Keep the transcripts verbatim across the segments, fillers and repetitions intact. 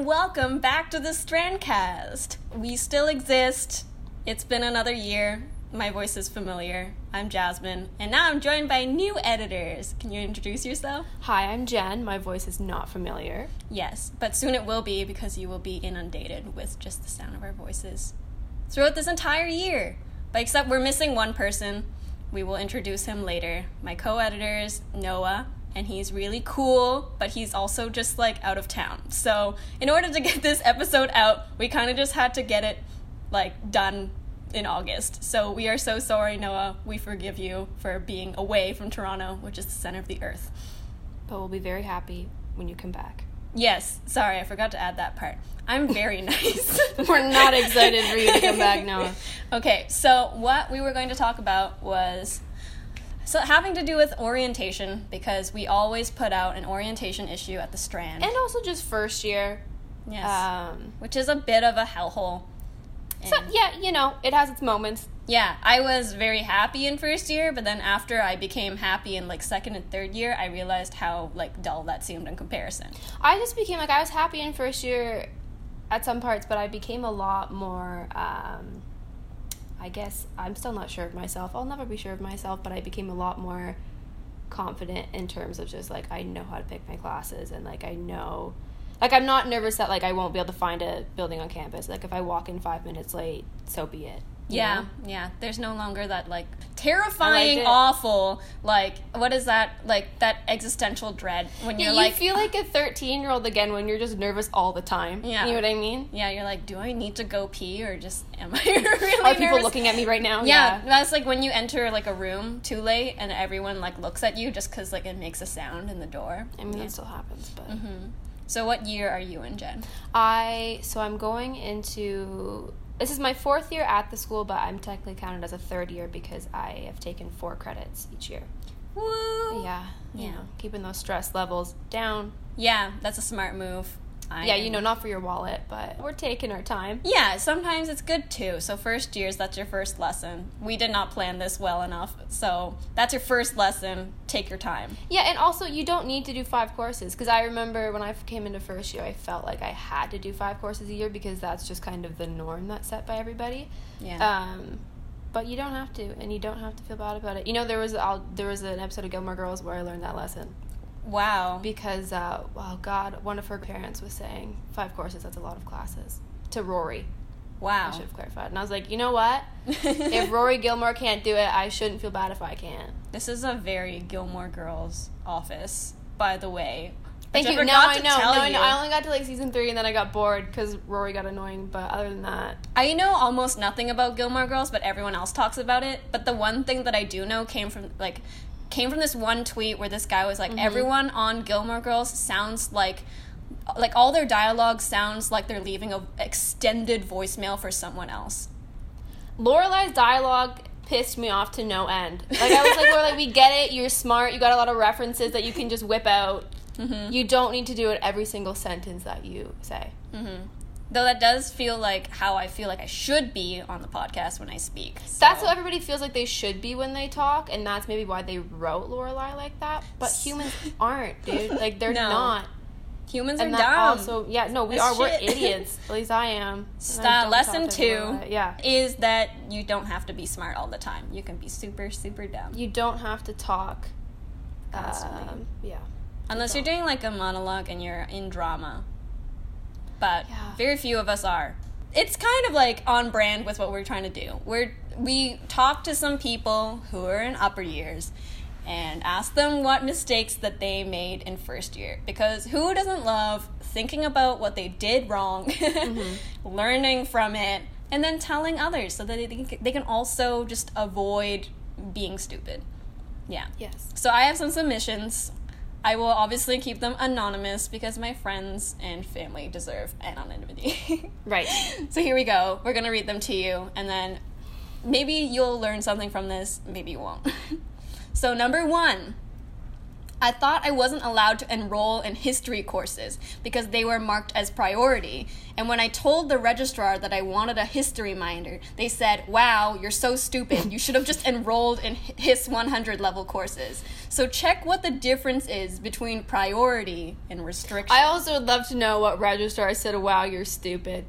and welcome back to the Strandcast. We still exist. It's been another year. My voice is familiar. I'm Jasmine, and now I'm joined by new editors. Can you introduce yourself? Hi, I'm Jen. My voice is not familiar. Yes, but soon it will be because you will be inundated with just the sound of our voices throughout this entire year. But except we're missing one person. We will introduce him later. My co-editor is Noah, and he's really cool, but he's also just, like, out of town. So in order to get this episode out, we kind of just had to get it, like, done in August. So we are so sorry, Noah. We forgive you for being away from Toronto, which is the center of the earth. But we'll be very happy when you come back. Yes, sorry, I forgot to add that part. I'm very nice. We're not excited for you to come back, Noah. Okay, so what we were going to talk about was so having to do with orientation, because we always put out an orientation issue at the Strand. And also just first year. Yes. Um, which is a bit of a hellhole. So, yeah, you know, it has its moments. Yeah, I was very happy in first year, but then after I became happy in, like, second and third year, I realized how, like, dull that seemed in comparison. I just became, like, I was happy in first year at some parts, but I became a lot more, um, I guess, I'm still not sure of myself. I'll never be sure of myself, but I became a lot more confident in terms of just, like, I know how to pick my classes, and, like, I know... Like, I'm not nervous that, like, I won't be able to find a building on campus. Like, if I walk in five minutes late, so be it. Yeah, know? yeah. There's no longer that, like, terrifying, awful, like, what is that, like, that existential dread when you're, you like... You feel like a thirteen-year-old again when you're just nervous all the time. Yeah. You know what I mean? Yeah, you're like, do I need to go pee, or just, am I really Are people nervous? looking at me right now? Yeah, Yeah. That's, like, when you enter, like, a room too late, and everyone, like, looks at you just because, like, it makes a sound in the door. I mean, yeah. that still happens, but... Mm-hmm. So what year are you in, Jen? I, so I'm going into, this is my fourth year at the school, but I'm technically counted as a third year because I have taken four credits each year. Woo! Yeah, you Yeah. know, keeping those stress levels down. Yeah, that's a smart move. I yeah, am. you know, not for your wallet, but we're taking our time. Yeah, sometimes it's good too. So first years, that's your first lesson. We did not plan this well enough. So that's your first lesson. Take your time. Yeah, and also you don't need to do five courses. Because I remember when I came into first year, I felt like I had to do five courses a year because that's just kind of the norm that's set by everybody. Yeah. Um, but you don't have to, and you don't have to feel bad about it. You know, there was I'll, there was an episode of Gilmore Girls where I learned that lesson. Wow. Because, uh, oh God, one of her parents was saying, five courses, that's a lot of classes. To Rory. Wow. I should have clarified. And I was like, you know what? If Rory Gilmore can't do it, I shouldn't feel bad if I can. This is a very Gilmore Girls office, by the way. Thank Which you. I Now I forgot know. to tell Now I you. know. I only got to like season three and then I got bored because Rory got annoying. But other than that, I know almost nothing about Gilmore Girls, but everyone else talks about it. But the one thing that I do know came from, like... came from this one tweet where this guy was like, mm-hmm. everyone on Gilmore Girls sounds like, like all their dialogue sounds like they're leaving a extended voicemail for someone else. Lorelai's dialogue pissed me off to no end. Like, I was like, Lorelai, we get it, you're smart, you got a lot of references that you can just whip out. Mm-hmm. You don't need to do it every single sentence that you say. Mm-hmm. Though that does feel like how I feel like I should be on the podcast when I speak. So. That's how everybody feels like they should be when they talk, and that's maybe why they wrote Lorelai like that. But humans aren't, dude. Like, they're no. not. Humans and are that dumb. Also, yeah, no, we That's are. shit. We're idiots. At least I am. Stop. Lesson two yeah. is that you don't have to be smart all the time. You can be super, super dumb. You don't have to talk. Constantly. Um, yeah. Unless you you're doing like a monologue and you're in drama. But yeah. very few of us are. It's kind of like on brand with what we're trying to do. We're we talk to some people who are in upper years and ask them what mistakes that they made in first year. Because who doesn't love thinking about what they did wrong, mm-hmm. learning from it, and then telling others so that they can, they can also just avoid being stupid. Yeah. Yes. So I have some submissions. I will obviously keep them anonymous because my friends and family deserve anonymity. Right. So here we go. We're going to read them to you, and then maybe you'll learn something from this, maybe you won't. So number one, I thought I wasn't allowed to enroll in history courses because they were marked as priority. And when I told the registrar that I wanted a history minor, they said, wow, you're so stupid. You should have just enrolled in His one hundred level courses. So check what the difference is between priority and restriction. I also would love to know what registrar said, wow, you're stupid.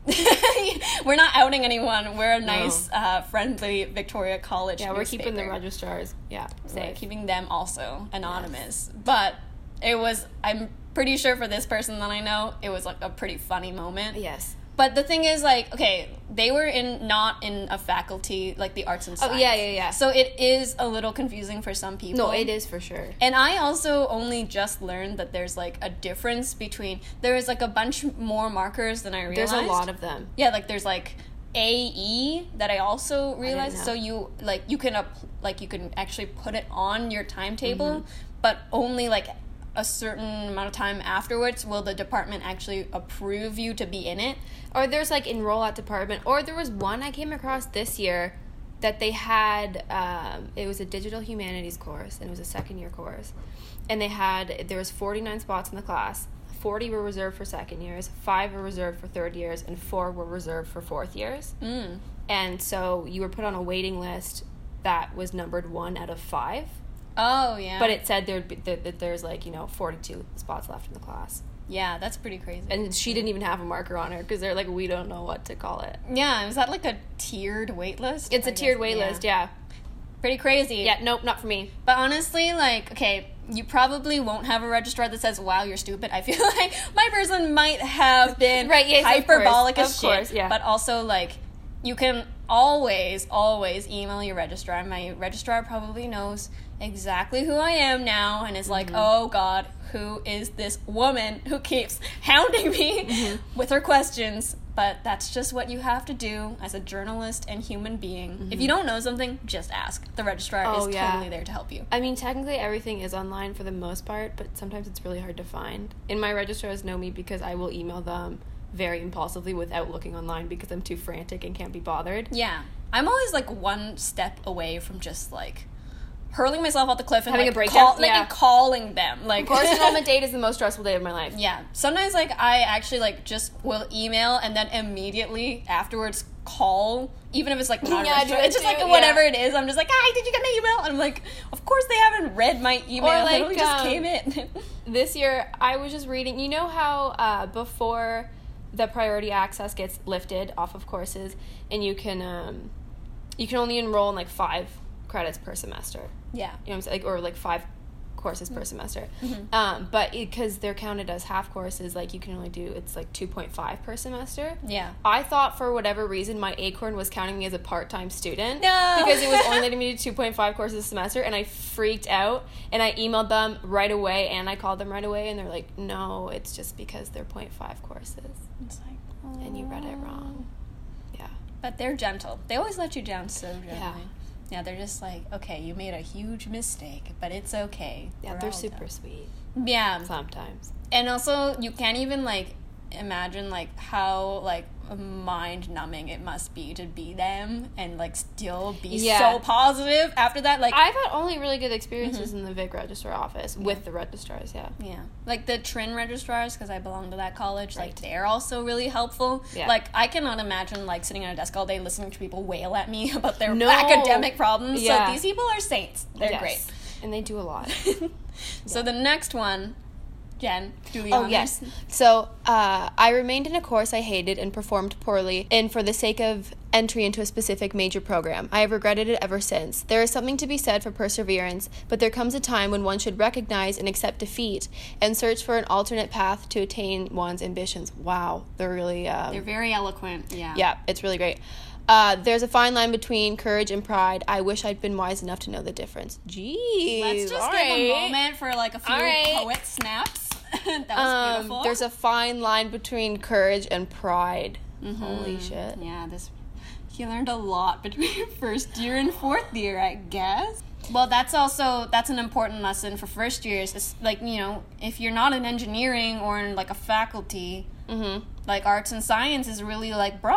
We're not outing anyone. We're a nice, no. uh, friendly Victoria College Yeah, we're newspaper. keeping the registrars, yeah, safe. We're keeping them also anonymous. Yes. But it was, I'm pretty sure for this person that I know, it was like a pretty funny moment. Yes. But the thing is, like, okay, they were in not in a faculty, like the arts and science. Oh, yeah, yeah, yeah. So it is a little confusing for some people. No, it is for sure. And I also only just learned that there's, like, a difference between... There is, like, a bunch more markers than I realized. There's a lot of them. Yeah, like, there's, like, A E that I also realized. I so you, like, you can, up, like, you can actually put it on your timetable, mm-hmm. but only, like... a certain amount of time afterwards will the department actually approve you to be in it. Or there's like enroll at department. Or there was one I came across this year that they had, um, it was a digital humanities course, and it was a second year course. And they had, there was forty-nine spots in the class. forty were reserved for second years, five were reserved for third years, and four were reserved for fourth years. Mm. And so you were put on a waiting list that was numbered one out of five. Oh, yeah. But it said there'd be, that, that there's, like, you know, forty-two spots left in the class. Yeah, that's pretty crazy. And she didn't even have a marker on her because they're like, we don't know what to call it. Yeah, is that like a tiered wait list? It's I a guess, tiered wait yeah. list, yeah. Pretty crazy. Yeah, nope, not for me. But honestly, like, okay, you probably won't have a registrar that says, wow, you're stupid. I feel like my person might have been right, yes, hyperbolic of as course, shit. of course, yeah. But also, like, you can always, always email your registrar. My registrar probably knows exactly who I am now and is like, mm-hmm. oh God, who is this woman who keeps hounding me mm-hmm. with her questions? But that's just what you have to do as a journalist and human being. Mm-hmm. If you don't know something, just ask. The registrar oh, is yeah. totally there to help you. I mean, technically everything is online for the most part, but sometimes it's really hard to find. And my registrars know me because I will email them very impulsively without looking online because I'm too frantic and can't be bothered. Yeah. I'm always, like, one step away from just, like, hurling myself off the cliff and having like, a breakdown, call, like, yeah. and calling them. Like, course enrollment date is the most stressful day of my life. Yeah. Sometimes, like, I actually, like, just will email and then immediately afterwards call, even if it's, like, not yeah, a registrar. It's just, like, whatever yeah. it is. I'm just like, hi, did you get my email? And I'm like, of course they haven't read my email. Or, like, it only just um, came in. This year, I was just reading, you know how uh, before the priority access gets lifted off of courses, and you can, um, you can only enroll in, like, five credits per semester. Yeah. You know what I'm saying? Like, or like five courses mm-hmm. per semester. Mm-hmm. Um, but because they're counted as half courses, like you can only do, it's like two point five per semester. Yeah. I thought for whatever reason my Acorn was counting me as a part-time student. No! Because it was only letting me do two point five courses a semester, and I freaked out, and I emailed them right away, and I called them right away, and they're like, no, it's just because they're point five courses. It's like, oh. And you read it wrong. Yeah. But they're gentle. They always let you down so gently. Yeah. Yeah, they're just like, okay, you made a huge mistake, but it's okay. Yeah, We're they're all super done. sweet. Yeah. Sometimes. And also, you can't even, like, imagine, like, how, like, mind-numbing it must be to be them and, like, still be yeah. so positive after that. Like, I've had only really good experiences mm-hmm. in the Vic registrar office yeah. with the registrars, yeah. Yeah. Like, the Trin registrars, because I belong to that college, right. like, they're also really helpful. Yeah. Like, I cannot imagine, like, sitting at a desk all day listening to people wail at me about their no. academic problems. Yeah. So these people are saints. They're yes. great. And they do a lot. So yeah. the next one... Jen, do the oh, honors. yes. So, uh, I remained in a course I hated and performed poorly, and for the sake of entry into a specific major program. I have regretted it ever since. There is something to be said for perseverance, but there comes a time when one should recognize and accept defeat and search for an alternate path to attain one's ambitions. Wow, they're really... Um, they're very eloquent, yeah. Yeah, it's really great. Uh, there's a fine line between courage and pride. I wish I'd been wise enough to know the difference. Jeez. Let's just all give right. a moment for like a few right. poet snaps. That was um, beautiful. There's a fine line between courage and pride. Mm-hmm. Holy shit. Yeah, this he learned a lot between first year and fourth year, I guess. Well, that's also, that's an important lesson for first years. It's like, you know, if you're not in engineering or in like a faculty, mm-hmm. like arts and science is really like broad.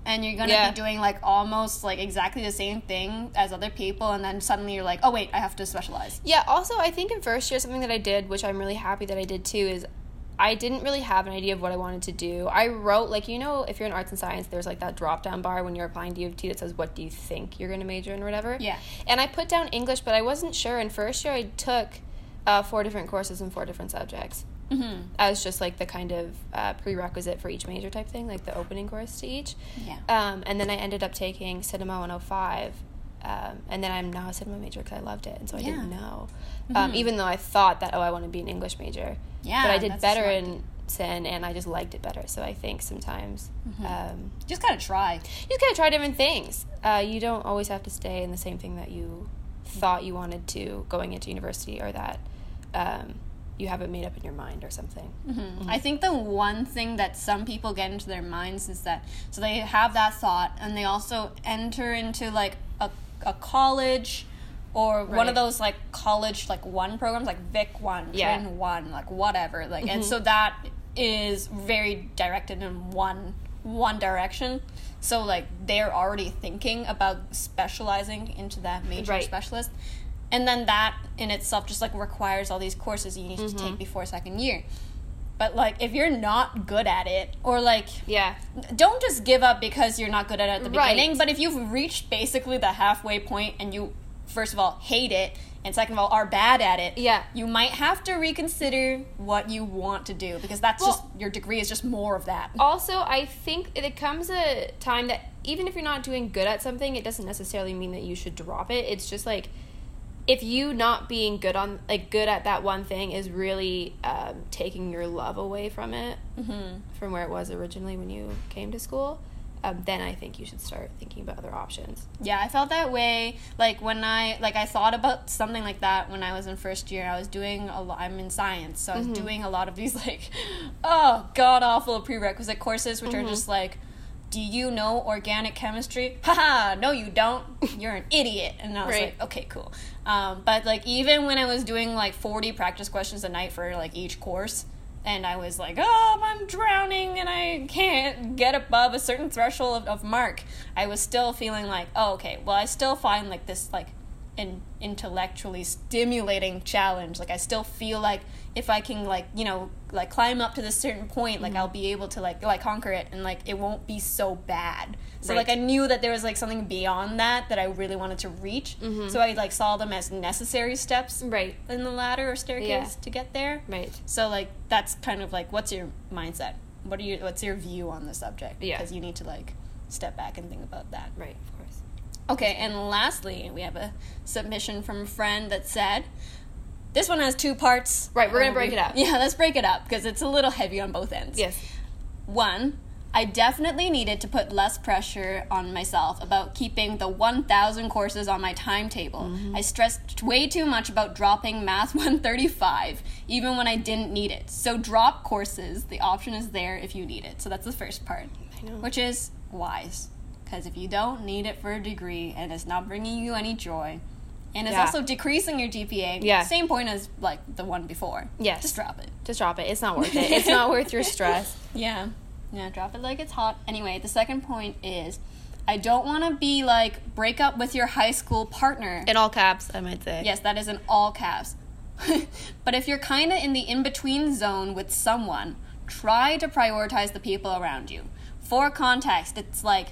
and you're gonna Yeah. be doing like almost like exactly the same thing as other people, and then suddenly you're like, oh wait, I have to specialize. Yeah, also, I think in first year, something that I did, which I'm really happy that I did too, is I didn't really have an idea of what I wanted to do. I wrote, like, you know, if you're in arts and science, there's, like, that drop-down bar when you're applying to U of T that says, what do you think you're going to major in or whatever? Yeah. And I put down English, but I wasn't sure. In first year, I took uh, four different courses in four different subjects. Mm-hmm. As just, like, the kind of uh, prerequisite for each major type thing, like the opening course to each. Yeah. Um, and then I ended up taking Cinema one oh five. Um, and then I'm now a cinema major because I loved it, and so I Yeah. didn't know. Mm-hmm. Um, even though I thought that, oh, I want to be an English major. Yeah, But I did that's better smart. in Cin, and I just liked it better. So I think sometimes Mm-hmm. um, Just gotta try. you just gotta try different things. Uh, you don't always have to stay in the same thing that you thought you wanted to going into university, or that um, you have it made up in your mind or something. Mm-hmm. I think the one thing that some people get into their minds is that, so they have that thought, and they also enter into like a, a college or one Right. of those like college like one programs, like Vic one, Yeah. Trin one, like whatever, like, and Mhm. so that is very directed in one one direction. So like they're already thinking about specializing into that major Right. specialist. And then that in itself just like requires all these courses you need to Mhm. take before second year. But like if you're not good at it, or like Yeah. don't just give up because you're not good at it at the Right. beginning, but if you've reached basically the halfway point and you first of all hate it, and second of all are bad at it, Yeah. you might have to reconsider what you want to do, because that's Well- just your degree is just more of that. Also, I think it comes a time that even if you're not doing good at something, it doesn't necessarily mean that you should drop it. It's just like, if you not being good on like good at that one thing is really um, taking your love away from it, Mm-hmm. from where it was originally when you came to school, um, then I think you should start thinking about other options. Yeah, I felt that way. Like when I like I thought about something like that when I was in first year. I was doing a lot. I'm in science, so I was Mhm. doing a lot of these like, oh god awful prerequisite courses, which Mhm. are just like, do you know organic chemistry? Haha, no you don't. You're an idiot. And I was Right. like, okay, cool. Um, but like even when I was doing like forty practice questions a night for like each course, and I was like, oh, I'm drowning and I can't get above a certain threshold of, of mark, I was still feeling like, oh, okay, well, I still find like this like an intellectually stimulating challenge. Like I still feel like if I can like, you know, like climb up to this certain point, like Mhm. I'll be able to like like conquer it, and like it won't be so bad. So Right. like I knew that there was like something beyond that that I really wanted to reach. Mhm. So I like saw them as necessary steps Right. in the ladder or staircase Yeah. to get there. Right. So like that's kind of like, what's your mindset? What are you? What's your view on the subject? Yeah. Because you need to like step back and think about that. Right. Of course. Okay, and lastly, we have a submission from a friend that said, this one has two parts. Right, we're gonna Oh, break we- it up. Yeah, let's break it up because it's a little heavy on both ends. Yes. One, I definitely needed to put less pressure on myself about keeping the one thousand courses on my timetable. Mm-hmm. I stressed way too much about dropping Math one thirty-five, even when I didn't need it. So drop courses. The option is there if you need it. So that's the first part, I know. which is wise. Because if you don't need it for a degree and it's not bringing you any joy, and it's Yeah. also decreasing your G P A, Yeah. same point as like the one before. Yes. Just drop it. Just drop it. It's not worth it. It's not worth your stress. Yeah. Yeah, drop it like it's hot. Anyway, the second point is I don't want to be like break up with your high school partner. In all caps, I might say. Yes, that is in all caps. But if you're kind of in the in-between zone with someone, try to prioritize the people around you. For context, it's like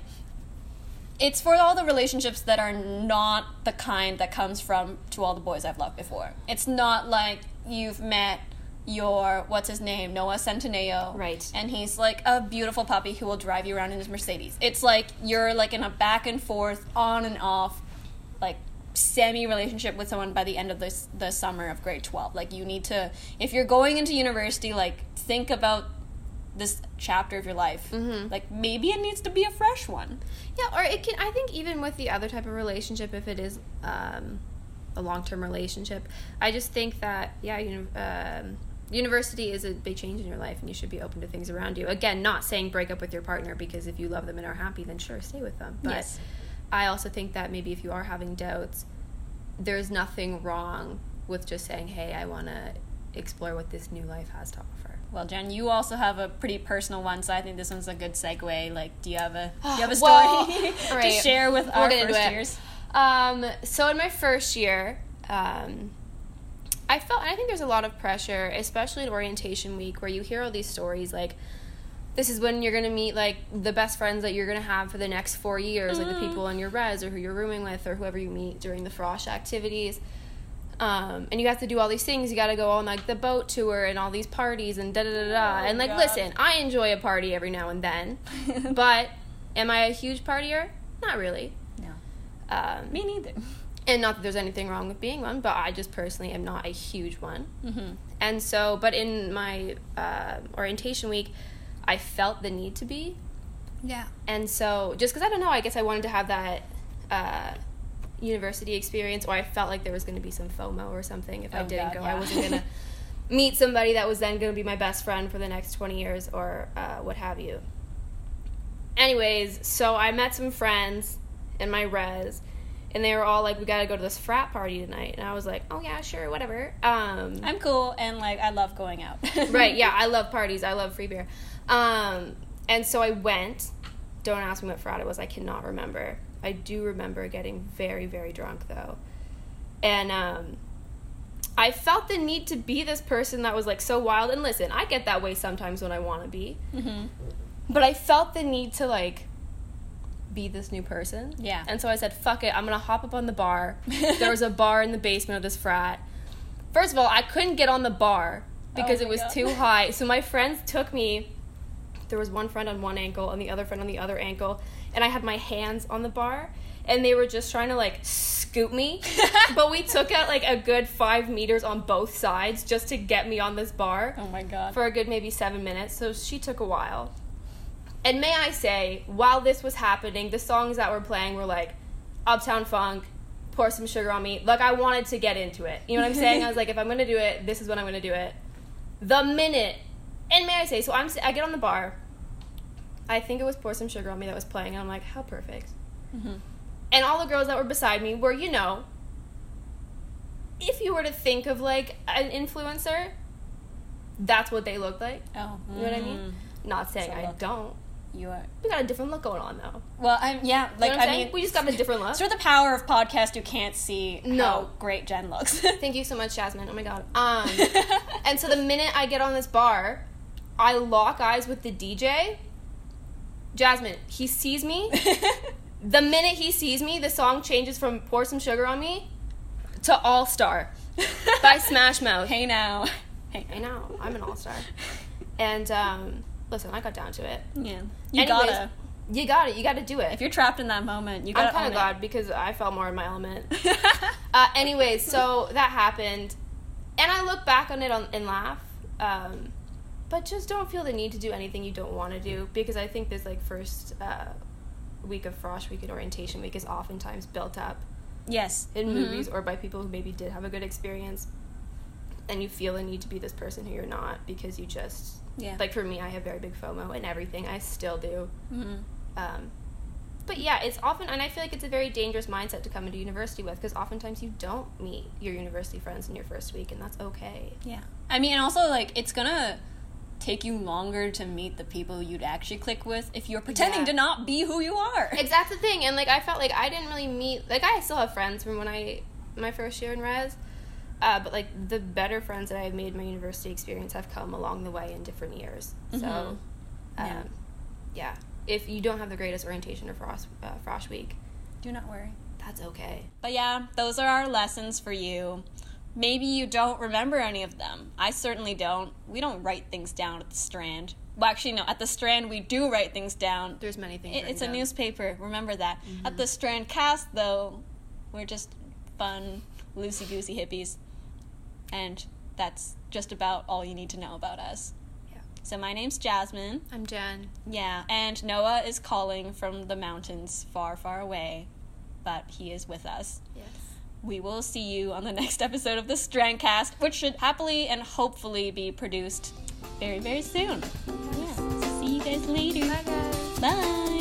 it's for all the relationships that are not the kind that comes from To All the Boys I've Loved Before. It's not like you've met your, what's his name, Noah Centineo. Right. And he's like a beautiful puppy who will drive you around in his Mercedes. It's like you're like in a back and forth, on and off, like semi-relationship with someone by the end of this the summer of grade twelve. Like you need to, if you're going into university, like think about this chapter of your life. Mhm. Like maybe it needs to be a fresh one. Yeah, or it can. I think even with the other type of relationship, if it is um, a long-term relationship, I just think that yeah, you know, um, university is a big change in your life, and you should be open to things around you. Again, not saying break up with your partner, because if you love them and are happy, then sure, stay with them. But Yes. I also think that maybe if you are having doubts, there's nothing wrong with just saying, "Hey, I want to explore what this new life has to offer." Well, Jen, you also have a pretty personal one, so I think this one's a good segue. Like, do you have a do you have a story Well, to right. share with We'll our get into first it. years? Um, so in my first year, um, I felt, and I think there's a lot of pressure, especially at orientation week, where you hear all these stories like, this is when you're going to meet, like, the best friends that you're going to have for the next four years, mm-hmm. like the people in your res or who you're rooming with or whoever you meet during the Frosh activities. Um, and you have to do all these things. You got to go on, like, the boat tour and all these parties and da-da-da-da. Oh, and, like, God. listen, I enjoy a party every now and then. But am I a huge partier? Not really. No. Um, Me neither. And not that there's anything wrong with being one, but I just personally am not a huge one. Mm-hmm. And so, but in my uh, orientation week, I felt the need to be. Yeah. And so, just because I don't know, I guess I wanted to have that uh, university experience, or I felt like there was going to be some FOMO or something if I Oh, didn't God, go. yeah. I wasn't going to meet somebody that was then going to be my best friend for the next twenty years or uh, what have you. Anyways, so I met some friends in my res, and they were all like, we got to go to this frat party tonight. And I was like, oh, yeah, sure, whatever. Um, I'm cool, and, like, I love going out. right, yeah, I love parties. I love free beer. Um, and so I went. Don't ask me what frat it was. I cannot remember. I do remember getting very, very drunk, though. And um, I felt the need to be this person that was, like, so wild. And listen, I get that way sometimes when I want to be. Mm-hmm. But I felt the need to, like, be this new person. Yeah. And so I said, fuck it, I'm going to hop up on the bar. There was a bar in the basement of this frat. First of all, I couldn't get on the bar because Oh it my was God. too high. So my friends took me. There was one friend on one ankle and the other friend on the other ankle. And I had my hands on the bar. And they were just trying to, like, scoop me. But we took out, like, a good five meters on both sides just to get me on this bar. Oh, my God. For a good maybe seven minutes. So she took a while. And may I say, while this was happening, the songs that were playing were like Uptown Funk, Pour Some Sugar on Me. Like, I wanted to get into it. You know what I'm saying? I was like, if I'm going to do it, this is when I'm going to do it. The minute, and may I say, so I'm, I get on the bar. I think it was Pour Some Sugar on Me that was playing. And I'm like, how perfect. Mm-hmm. And all the girls that were beside me were, you know, if you were to think of, like, an influencer, that's what they looked like. Oh. You know what I mean? Not saying So I look. don't. You are. We got a different look going on, though. Well, I'm, yeah, You like, know what I'm I saying? mean. We just got a different look. Through the power of podcast, you can't see No. how great Jen looks. Thank you so much, Jasmine. Oh, my God. Um, and so the minute I get on this bar, I lock eyes with the D J. Jasmine, he sees me. The minute he sees me, the song changes from Pour Some Sugar on Me to All Star by Smash Mouth. Hey now. Hey. I know. I'm an all-star. And, um, listen, I got down to it. Yeah. You Anyways, gotta. You got it. You got to do it. If you're trapped in that moment, you I'm gotta kind of own glad because I felt more in my element. uh, anyways, so that happened. And I look back on it on, and laugh. Um, but just don't feel the need to do anything you don't want to do. Because I think this, like, first uh, week of Frosh Week and Orientation Week is oftentimes built up Yes. in Mhm. movies or by people who maybe did have a good experience. And you feel the need to be this person who you're not because you just... Yeah. Like, for me, I have very big FOMO and everything. I still do. Mm-hmm. Um, but yeah, it's often, and I feel like it's a very dangerous mindset to come into university with, because oftentimes you don't meet your university friends in your first week, and that's okay. Yeah. I mean, and also, like, it's gonna take you longer to meet the people you'd actually click with if you're pretending Yeah. to not be who you are. Exact the thing, and, like, I felt like I didn't really meet, like, I still have friends from when I, my first year in res, uh, but, like, the better friends that I've made in my university experience have come along the way in different years. So, Mhm. um, Yeah. yeah. If you don't have the greatest orientation or Frosh, uh, Frosh Week, Do not worry. that's okay. But yeah, those are our lessons for you. Maybe you don't remember any of them. I certainly don't. We don't write things down at the Strand. Well, actually, no. At the Strand, we do write things down. There's many things. It, written it's a down. newspaper. Remember that. Mm-hmm. At the Strand cast, though, we're just fun, loosey-goosey hippies. And that's just about all you need to know about us. Yeah. So my name's Jasmine. I'm Jen. Yeah. And Noah is calling from the mountains far, far away. But he is with us. Yes. We will see you on the next episode of the Strandcast, which should happily and hopefully be produced very, very soon. Yeah. See you guys later. Bye, guys. Bye.